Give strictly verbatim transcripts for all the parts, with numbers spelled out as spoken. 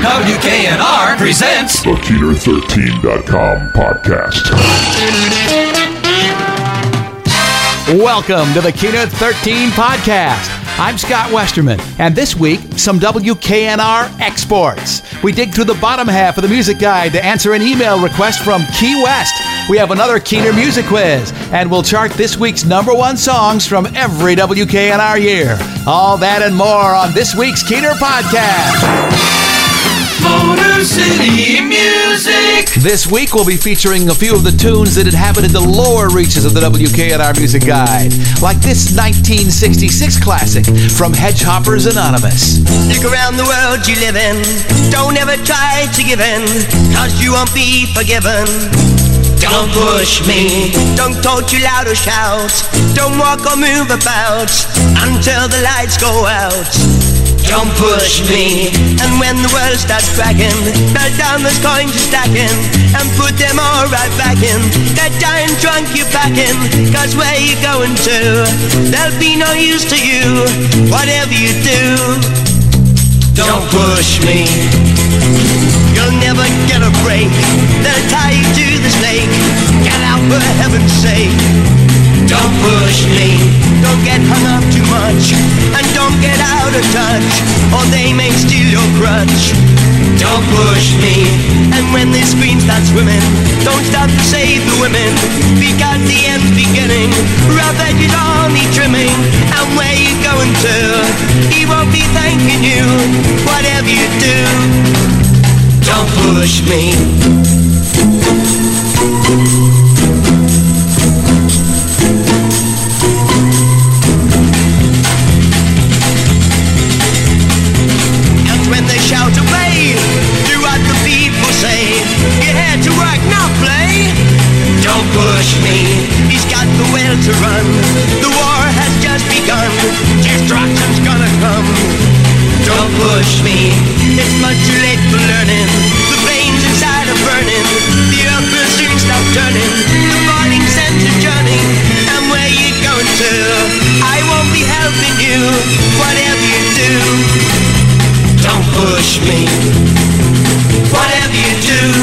W K N R presents the Keener thirteen dot com podcast. Welcome to the Keener thirteen podcast. I'm Scott Westerman, and this week, some W K N R exports. We dig through the bottom half of the music guide to answer an email request from Key West. We have another Keener music quiz, and we'll chart this week's number one songs from every W K N R year. All that and more on this week's Keener podcast. Motor City Music. This week we'll be featuring a few of the tunes that inhabited the lower reaches of the W K N R Music Guide, like this nineteen sixty-six classic from Hedgehoppers Anonymous. Look around the world you live in, don't ever try to give in, cause you won't be forgiven. Don't push me, don't talk too loud or shout, don't walk or move about until the lights go out. Don't push me, and when the world starts cracking, melt down those coins you're stacking, and put them all right back in that giant trunk you're packing, cause where you going to, there'll be no use to you, whatever you do. Don't push me, you'll never get a break, they'll tie you to the stake, get out for heaven's sake. Don't push me, don't get hung up too much, and don't get out of touch, or they may steal your crutch. Don't push me, and when this screen starts swimming, don't stop to save the women, because the end's beginning, rough edges all need trimming, and where you going to, he won't be thanking you, whatever you do. Don't push me. Shout away, do what the people say, you're here to work, not play. Don't push me, he's got the will to run, the war has just begun, destruction's gonna come. Don't push me, it's much too late for learning, the flames inside are burning, the earth will soon stop turning, the falling center's journeying, and where you going to, I won't be helping you, whatever you do. Don't push me, whatever you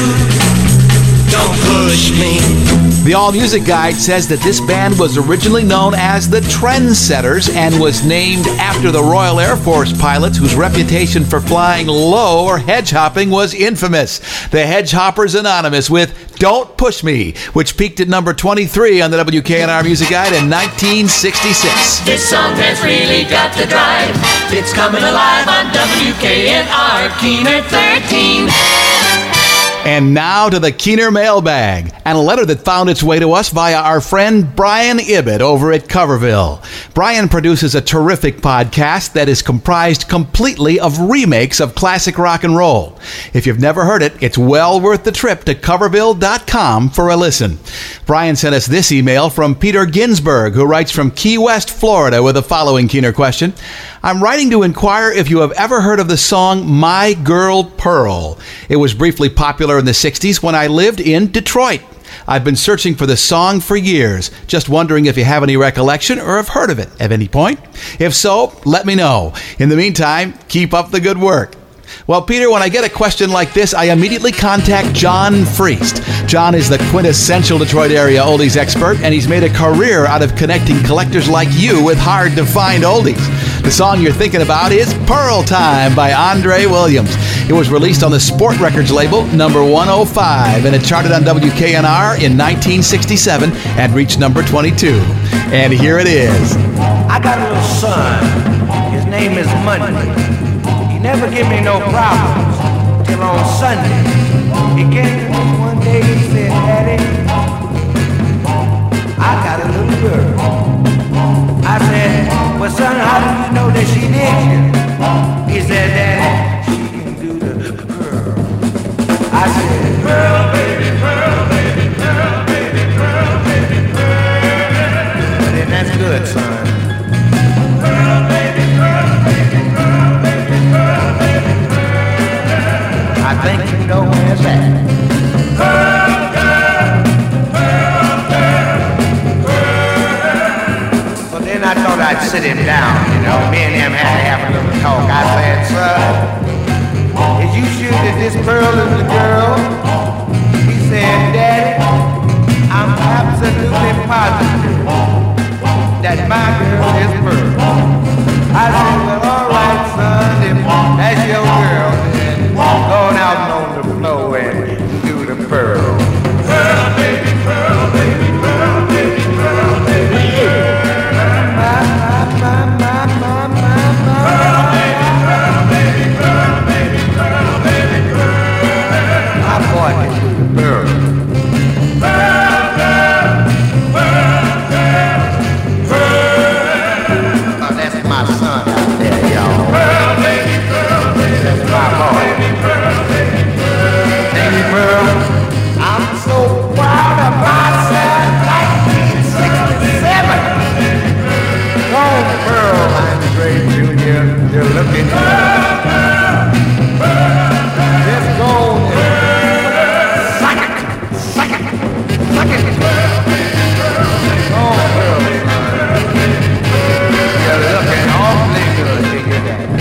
do, don't push me. The All Music Guide says that this band was originally known as the Trendsetters and was named after the Royal Air Force pilots whose reputation for flying low or hedge hopping was infamous. The Hedgehoppers Anonymous with Don't Push Me, which peaked at number twenty-three on the W K N R Music Guide in nineteen sixty-six. This song has really got the drive. It's coming alive on W K N R Keener thirteen. And now to the Keener mailbag, and a letter that found its way to us via our friend Brian Ibbett over at Coverville. Brian produces a terrific podcast that is comprised completely of remakes of classic rock and roll. If you've never heard it, it's well worth the trip to coverville dot com for a listen. Brian sent us this email from Peter Ginsberg, who writes from Key West, Florida, with the following Keener question. I'm writing to inquire if you have ever heard of the song My Girl Pearl. It was briefly popular in the sixties when I lived in Detroit. I've been searching for the song for years, just wondering if you have any recollection or have heard of it at any point. If so, let me know. In the meantime, keep up the good work. Well, Peter, when I get a question like this, I immediately contact John Freest. John is the quintessential Detroit area oldies expert, and he's made a career out of connecting collectors like you with hard-to-find oldies. The song you're thinking about is Pearl Time by Andre Williams. It was released on the Sport Records label, number one oh five, and it charted on W K N R in nineteen sixty-seven and reached number twenty-two. And here it is. I got a little son. His name is Monday. He never give me no problems till on Sunday. He came to me one day and said, Daddy, I got a little girl. I said, well, son, how do you know that she needs you? He said, Daddy, she can do the girl. I said, girl, baby, girl, baby, girl, baby, girl, baby, girl. But then that's good, son. Girl, baby, girl, baby, girl, baby, girl, baby, girl. I think you know where it's at. Girl, girl, girl, girl, girl. Well, then I thought I'd sit him down, you know. Me and him had to have a little talk. I said, son, as you should That's your girl, man. Going out on the floor and do the pearl. Pearl, baby, pearl, baby, pearl, baby, pearl, baby, pearl. My, my, my, my, my, my. Pearl, baby, pearl, baby, pearl, baby, pearl, baby, pearl. My boy can do the pearl. Pearl, pearl, pearl, pearl, pearl. Oh, that's my son out there, y'all. Pearl, baby, pearl, baby, that's my boy. Baby, pearl, baby, pearl, baby, pearl. I'm so proud of myself. nineteen sixty-seven. Go, Pearl, Andre Junior You're looking good. Just go and suck it, suck it, suck it. Go, Pearl. You're looking awfully good, you hear that?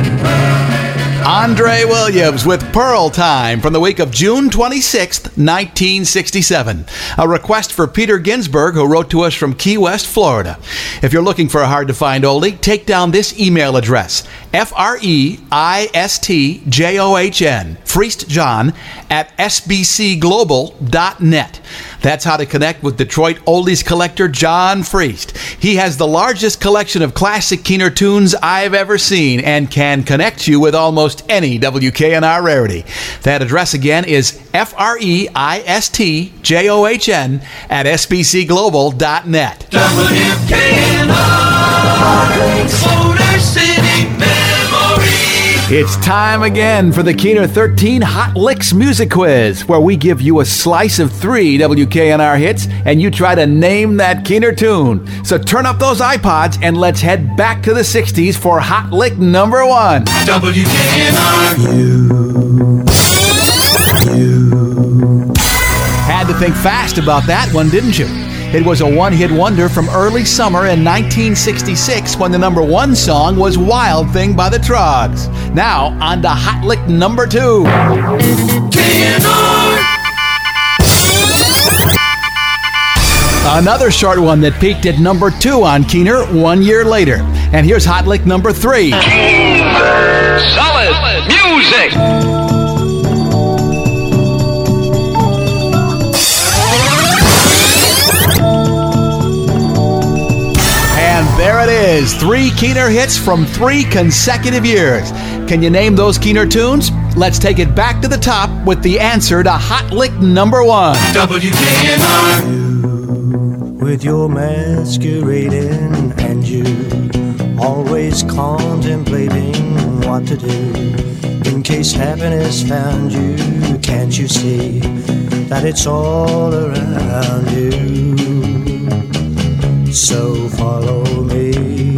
Andre Williams with Pearl Time from the week of June twenty-sixth, nineteen sixty-seven. A request for Peter Ginsburg, who wrote to us from Key West, Florida. If you're looking for a hard-to-find oldie, take down this email address, F R E I S T J O H N, Freest John, at S B C global dot net. That's how to connect with Detroit oldies collector John Freest. He has the largest collection of classic Keener tunes I've ever seen and can connect you with almost any W K N R rarity. That address again is F R E I S T J O H N at S B C global dot net. W K N R, Motor City Memory. It's time again for the Keener thirteen Hot Licks Music Quiz, where we give you a slice of three W K N R hits and you try to name that Keener tune. So turn up those iPods and let's head back to the sixties for Hot Lick number one. W K N R. Had to think fast about that one, didn't you? It was a one-hit wonder from early summer in nineteen sixty-six when the number one song was Wild Thing by the Troggs. Now, on to Hot Lick number two. K N R. Another short one that peaked at number two on Keener one year later. And here's Hot Lick number three. Solid music. And there it is, three Keener hits from three consecutive years. Can you name those Keener tunes? Let's take it back to the top with the answer to Hot Lick number one. W K N R. With your masquerading and you always contemplating what to do in case happiness found you. Can't you see that it's all around you? So follow me.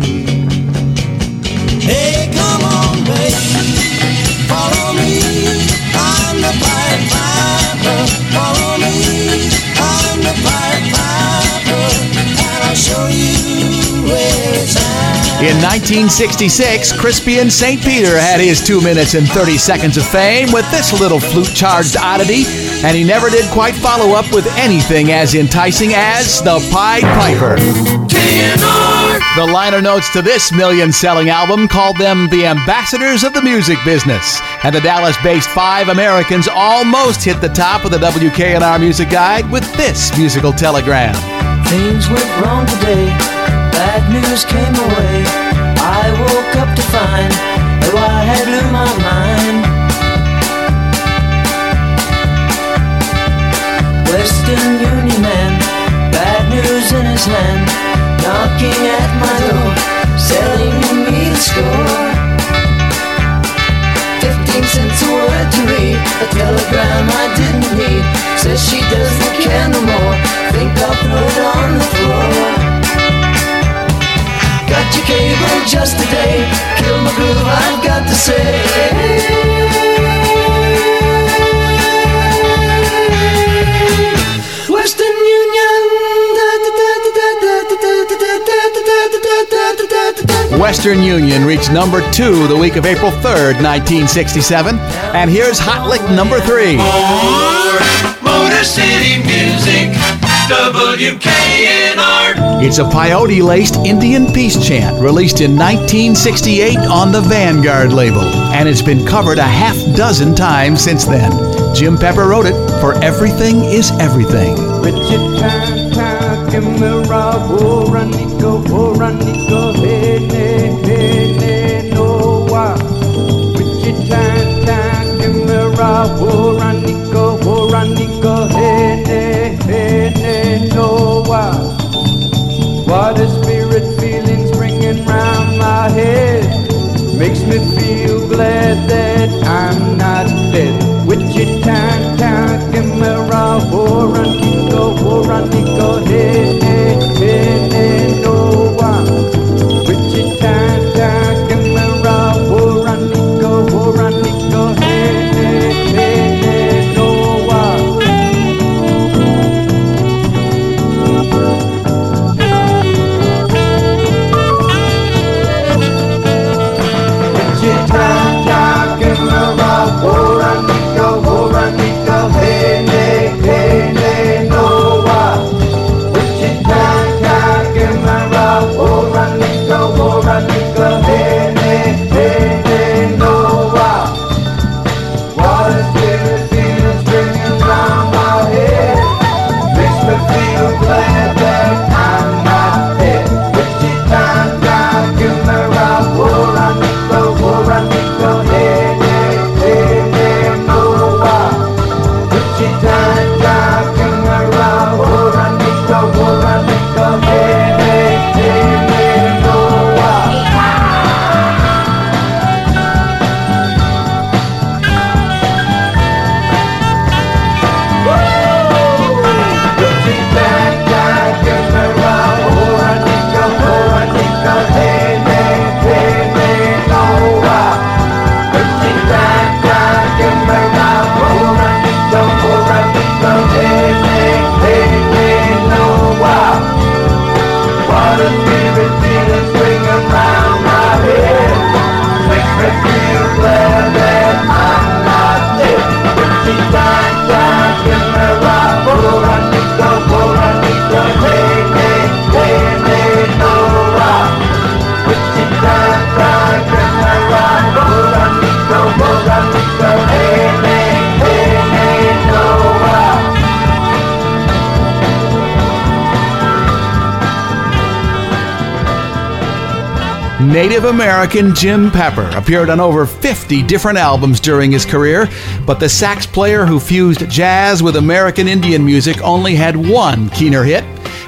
Hey, come on, baby, follow me. I'm the Pied Piper. Follow me. I'm the Pied Piper, and I'll show you where it's at. In nineteen sixty-six, Crispian Saint Peter had his two minutes and thirty seconds of fame with this little flute-charged oddity, and he never did quite follow up with anything as enticing as the Pied Piper. K N R. The liner notes to this million-selling album called them the ambassadors of the music business, and the Dallas-based Five Americans almost hit the top of the W K N R Music Guide with this musical telegram. Things went wrong today, bad news came away. I woke up to find that I had blew my mind. Western Union man, bad news in his hand, knocking at my door, selling me the score. Fifteen cents a word to read, a telegram I didn't need. Says she doesn't care no more, think I'll throw it on the floor. Got your cable just today, kill my groove, I've got to say. Western Union. Western Union reached number two the week of April third, nineteen sixty-seven. And here's Hot Lick number three. More Motor City music. W K N R. It's a peyote-laced Indian peace chant released in nineteen sixty-eight on the Vanguard label, and it's been covered a half dozen times since then. Jim Pepper wrote it for Everything is Everything. What a spirit feeling's bringing round my head. Makes me feel glad that I'm not dead. Wichita, town, give me a Waranico, Waranico, hey, hey, hey, hey, no one. Wichita, town, give me a Waranico, Waranico, hey, hey, hey, hey, no one. Native American Jim Pepper appeared on over fifty different albums during his career, but the sax player who fused jazz with American Indian music only had one keener hit.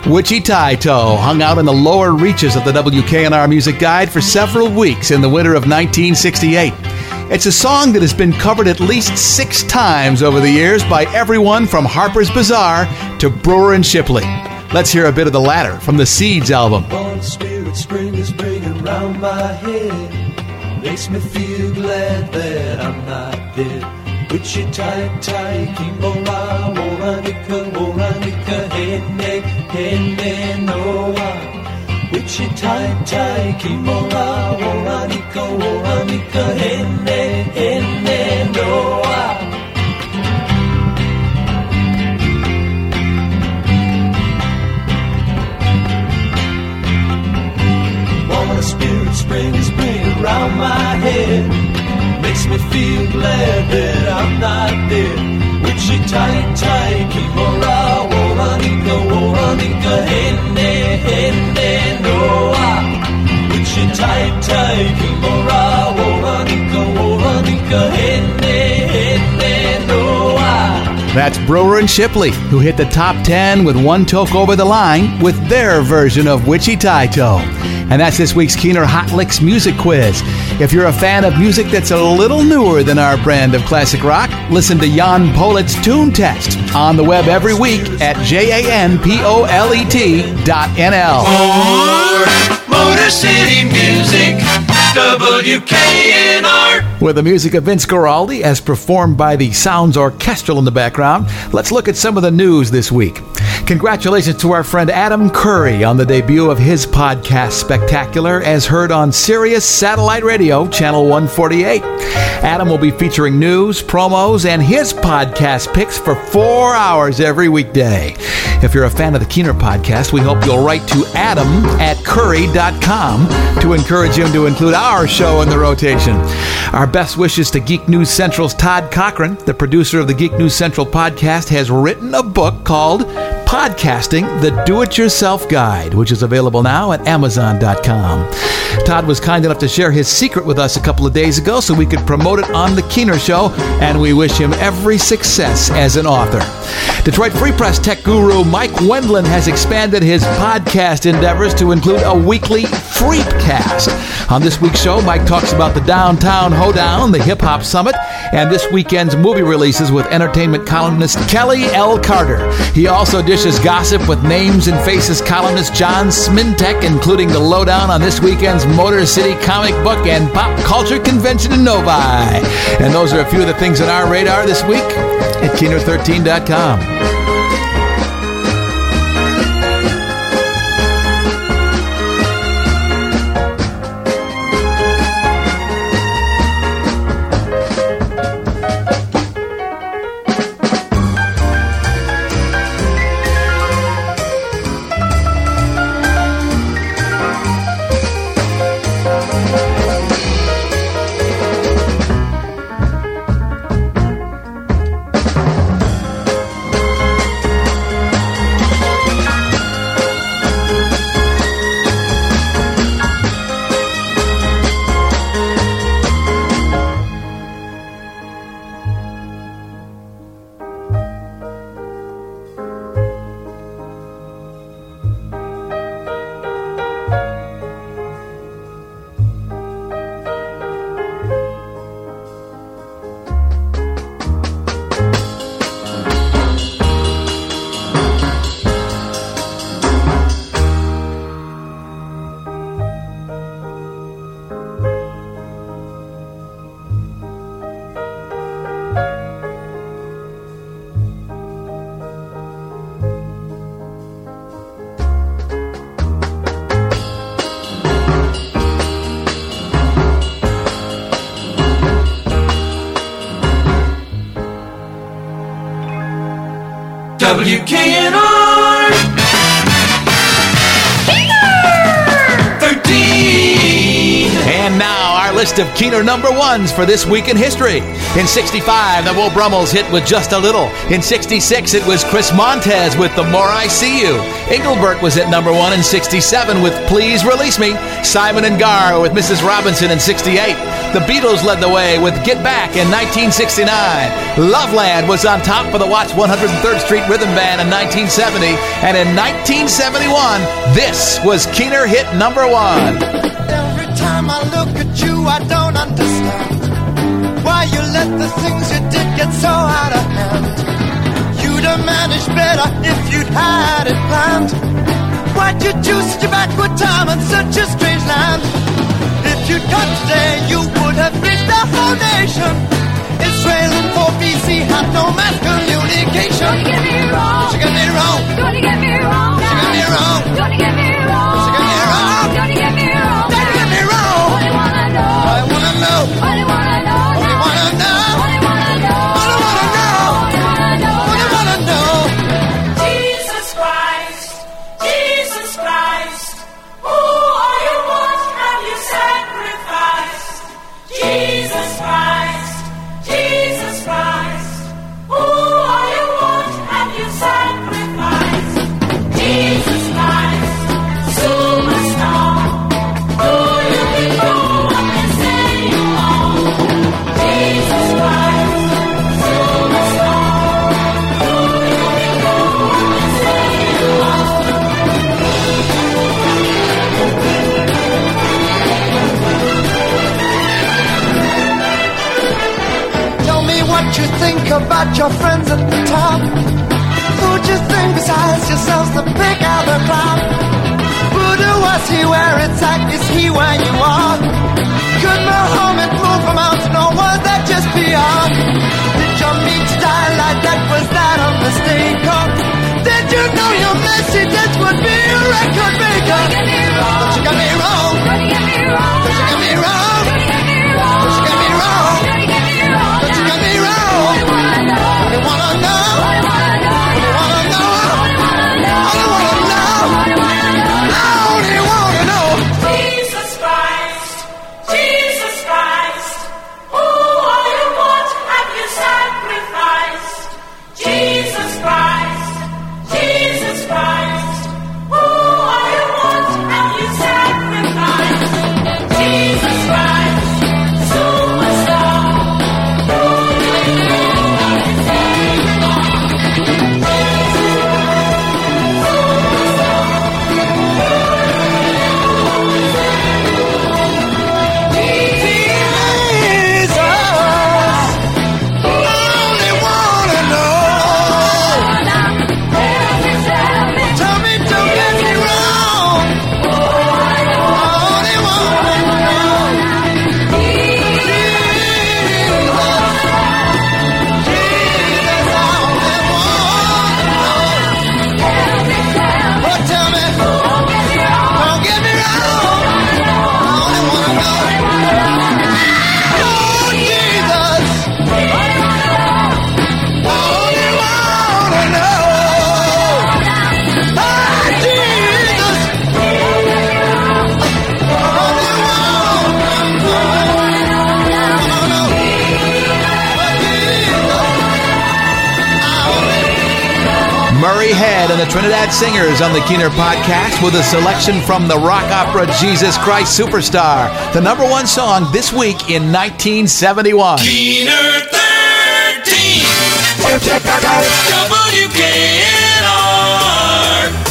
Wichita hung out in the lower reaches of the W K N R Music Guide for several weeks in the winter of nineteen sixty-eight. It's a song that has been covered at least six times over the years by everyone from Harper's Bazaar to Brewer and Shipley. Let's hear a bit of the latter from the Seeds album. One spirit spring is bringing round my head. Makes me feel glad that I'm not dead. Wichita, Kimora, Waranika, Waranika, Hene, Hene, Noah. Wichita, Kimora, Waranika, Waranika, Hene, Hene, Noah. Spirit spring is bringing round my head. Makes me feel glad that I'm not dead. Wichita, Kimora, Waranika, Waranika, Hene, Hene, Noah. Wichita, Kimora, Waranika, Waranika, Hene, Hene, Noah. That's Brewer and Shipley, who hit the top ten with One Toke Over the Line with their version of Wichita. And that's this week's Keener Hot Licks Music Quiz. If you're a fan of music that's a little newer than our brand of classic rock, listen to Jan Polet's Tune Test on the web every week at J A N P O L E T dot N L. More Motor City Music, W K N R. With the music of Vince Guaraldi as performed by the Sounds Orchestral in the background, let's look at some of the news this week. Congratulations to our friend Adam Curry on the debut of his podcast Spectacular, as heard on Sirius Satellite Radio, Channel one forty-eight. Adam will be featuring news, promos, and his podcast picks for four hours every weekday. If you're a fan of the Keener podcast, we hope you'll write to Adam at curry dot com to encourage him to include our show in the rotation. Our best wishes to Geek News Central's Todd Cochran, the producer of the Geek News Central podcast, has written a book called Podcasting, the Do-It-Yourself Guide, which is available now at amazon dot com. Todd was kind enough to share his secret with us a couple of days ago so we could promote it on The Keener Show, and we wish him every success as an author. Detroit Free Press tech guru Mike Wendland has expanded his podcast endeavors to include a weekly Freepcast. On this week's show, Mike talks about the Downtown Hoedown, the Hip Hop Summit, and this weekend's movie releases with entertainment columnist Kelly L. Carter. He also dishes gossip with Names and Faces columnist John Smintek, including the lowdown on this weekend's Motor City comic book and pop culture convention in Novi. And those are a few of the things on our radar this week at Keener thirteen dot com. W K N R thirteen. And now our list of Keener number ones for this week in history. In sixty-five, the Will Brummels hit with Just a Little. In sixty-six, it was Chris Montez with The More I See You. Engelbert was at number one in sixty-seven with Please Release Me. Simon and Garr with Missus Robinson in sixty-eight. The Beatles led the way with Get Back in nineteen sixty-nine. Loveland was on top for the Watts one hundred third Street Rhythm Band in nineteen seventy. And in nineteen seventy-one, this was Keener hit number one. Every time I look at you, I don't understand why you let the things you did get so out of hand. You'd have managed better if you'd had it planned. Why'd you choose such a backward time and such a strange land? If you'd come today, you would have reached the whole nation. Israel in four B C had no mass communication. Don't get me wrong. She got me wrong. Don't get me wrong. She got me wrong. Don't get me wrong. She got me wrong. Don't get me wrong. Don't get me wrong. Only wanna know. I wanna know. Only wanna know. Only wanna know. Only wanna know. Only wanna know. Only wanna know. Only wanna know. Jesus Christ, Jesus Christ, who are you, what have you sacrificed? Jesus Christ, Jesus Christ, who are you, what have you sacrificed? Jesus Christ, superstar, who you can go up and say you are. Jesus Christ, superstar, who you can go up and say you are. Tell me what you think about your friends at the top. Who'd you think besides yourselves to pick out the crowd? Who do was he where exactly is he where you are? Could Muhammad move from mountain or was that just beyond? Did your meat die like that? Was that a mistake? Or did you know your messages would be a record maker? Don't get me wrong. But you got me wrong. Don't get me wrong. But you got me wrong. Don't get me wrong. But you got me wrong. Don't get me wrong. But you got me wrong. Only wanna know. Only wanna know. Only wanna know. Only wanna know. Only wanna know. Ed and the Trinidad Singers on the Keener Podcast with a selection from the rock opera Jesus Christ Superstar, the number one song this week in nineteen seventy-one. Keener thirteen. W K N R.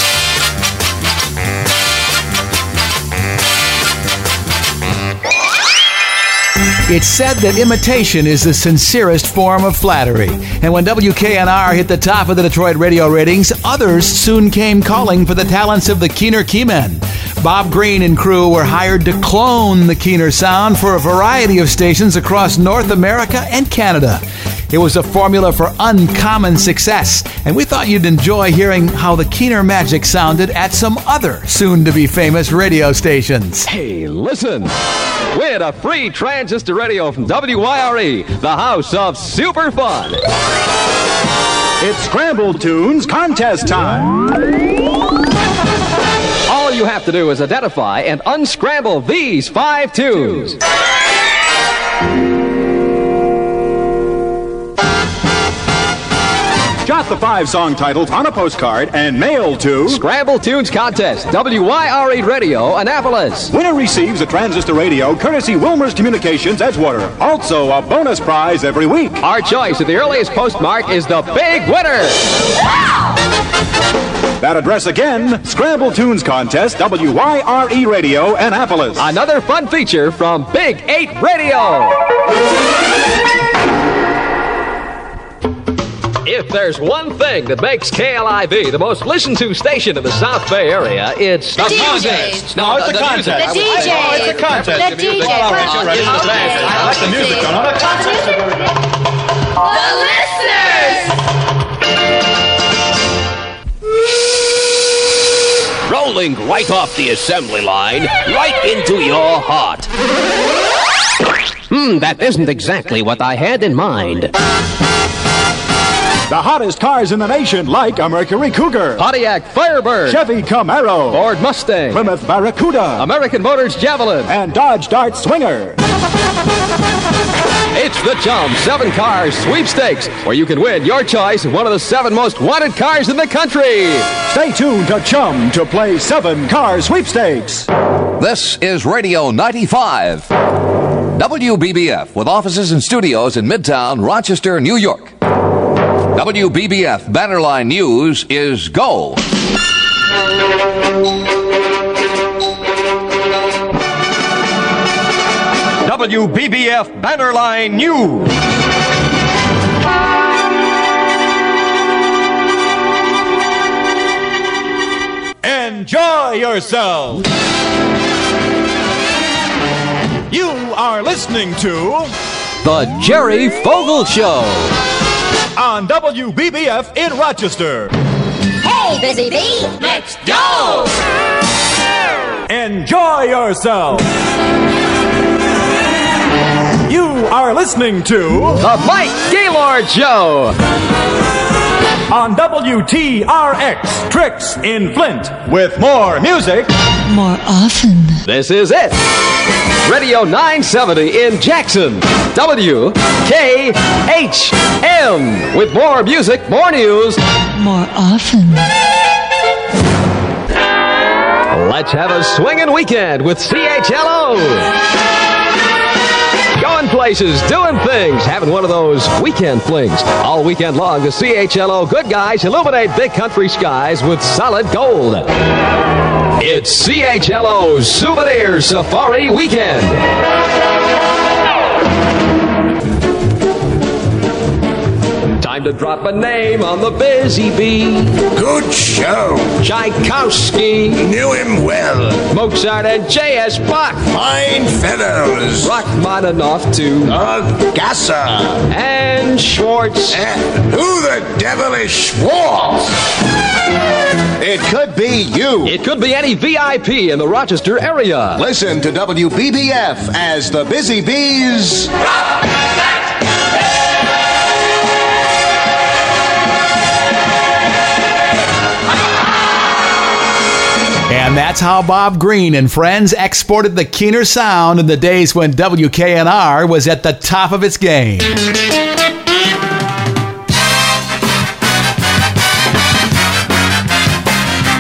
It's said that imitation is the sincerest form of flattery. And when W K N R hit the top of the Detroit radio ratings, others soon came calling for the talents of the Keener Keymen. Bob Green and crew were hired to clone the Keener sound for a variety of stations across North America and Canada. It was a formula for uncommon success, and we thought you'd enjoy hearing how the Keener magic sounded at some other soon-to-be famous radio stations. Hey, listen! We had a free transistor radio from W Y R E, the house of super fun. It's Scrambled Tunes contest time. All you have to do is identify and unscramble these five tunes. Jot the five song titles on a postcard and mail to Scramble Tunes Contest, W Y R E Radio, Annapolis. Winner receives a transistor radio courtesy Wilmer's Communications, Edgewater. Also, a bonus prize every week. Our choice of the earliest postmark is the big winner. That address again, Scramble Tunes Contest, W Y R E Radio, Annapolis. Another fun feature from Big eight Radio. If there's one thing that makes K L I V the most listened to station in the South Bay area, it's The the D J. contest. No, it's a contest. The D J. Oh, it's a contest. The D J. All right, you're right. It's the band. I like the music, though. Not a contest. The listeners. Rolling right off the assembly line, right into your heart. Hmm, that isn't exactly what I had in mind. The hottest cars in the nation, like a Mercury Cougar, Pontiac Firebird, Chevy Camaro, Ford Mustang, Plymouth Barracuda, American Motors Javelin, and Dodge Dart Swinger. It's the Chum seven Cars Sweepstakes, where you can win your choice of one of the seven most wanted cars in the country. Stay tuned to Chum to play seven Car Sweepstakes. This is Radio ninety-five. W B B F, with offices and studios in Midtown, Rochester, New York. W B B F Bannerline News is go. W B B F Bannerline News. Enjoy yourself. You are listening to The Jerry Fogel Show on W B B F in Rochester. Hey, Busy Bee, let's go. Enjoy yourself. You are listening to The Mike Gaylord Show on W T R X Tricks in Flint with more music more often. This is it. Radio nine seventy in Jackson, W K H M, with more music, more news, more often. Let's have a swinging weekend with C H L O. Going places, doing things, having one of those weekend flings. All weekend long, the C H L O good guys illuminate big country skies with solid gold. It's C H L O's Souvenir Safari Weekend. Time to drop a name on the Busy Bee. Good show. Tchaikovsky. Knew him well. Mozart and J S. Bach. Fine fellows. Rachmaninoff too. Uh, Gasser. And Schwartz. Uh, who the devil is Schwartz? It could be you. It could be any V I P in the Rochester area. Listen to W B B F as the Busy Bees. And that's how Bob Green and friends exported the Keener sound in the days when W K N R was at the top of its game.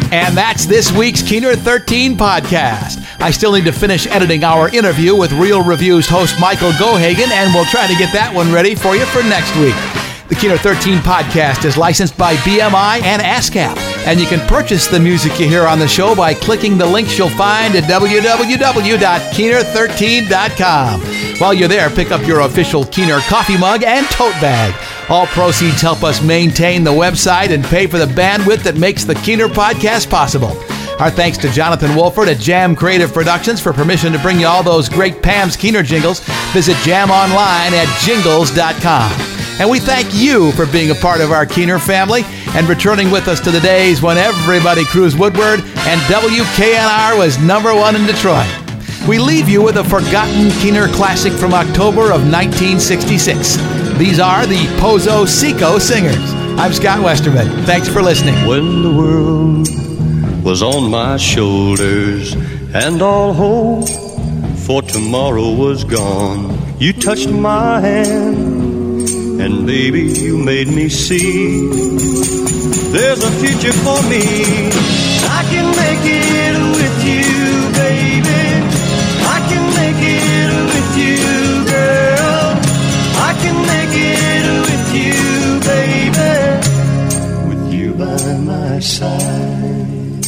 And that's this week's Keener thirteen podcast. I still need to finish editing our interview with Real Reviews host Michael Gohagan, and we'll try to get that one ready for you for next week. The Keener thirteen podcast is licensed by B M I and ASCAP, and you can purchase the music you hear on the show by clicking the links you'll find at w w w dot keener thirteen dot com. While you're there, pick up your official Keener coffee mug and tote bag. All proceeds help us maintain the website and pay for the bandwidth that makes the Keener podcast possible. Our thanks to Jonathan Wolford at Jam Creative Productions for permission to bring you all those great Pam's Keener jingles. Visit jam online at jingles dot com. And we thank you for being a part of our Keener family and returning with us to the days when everybody cruised Woodward and W K N R was number one in Detroit. We leave you with a forgotten Keener classic from October of nineteen sixty-six. These are the Pozo Seco Singers. I'm Scott Westerman. Thanks for listening. When the world was on my shoulders and all hope for tomorrow was gone, you touched my hand and baby you made me see there's a future for me. I can make it with you, baby. I can make it with you, girl. I can make it with you, baby. With you by my side.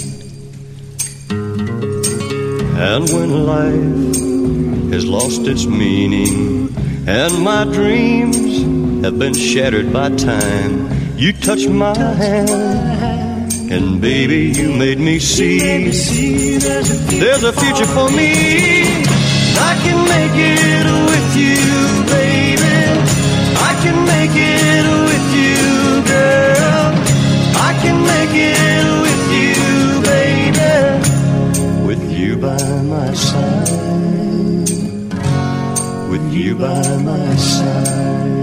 And when life has lost its meaning and my dreams have been shattered by time, you touched my hand and baby you made me see there's a future for me. I can make it with you, baby. I can make it with you, girl. I can make it with you, baby. With you by my side. With you by my side.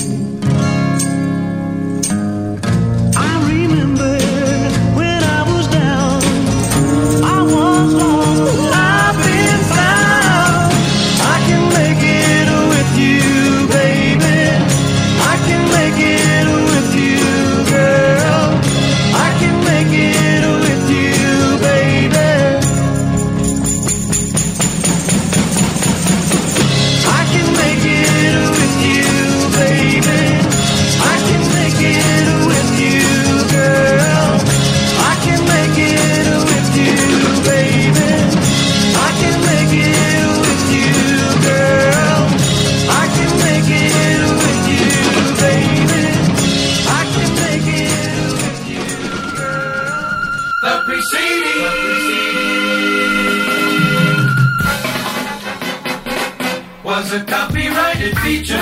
Was a copyrighted feature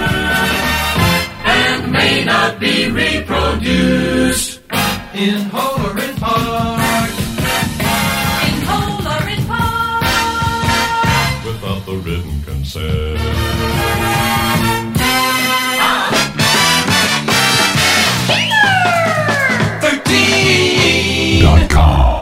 and may not be reproduced in whole or in part. In whole or in part. Without the written consent. thirteen dot com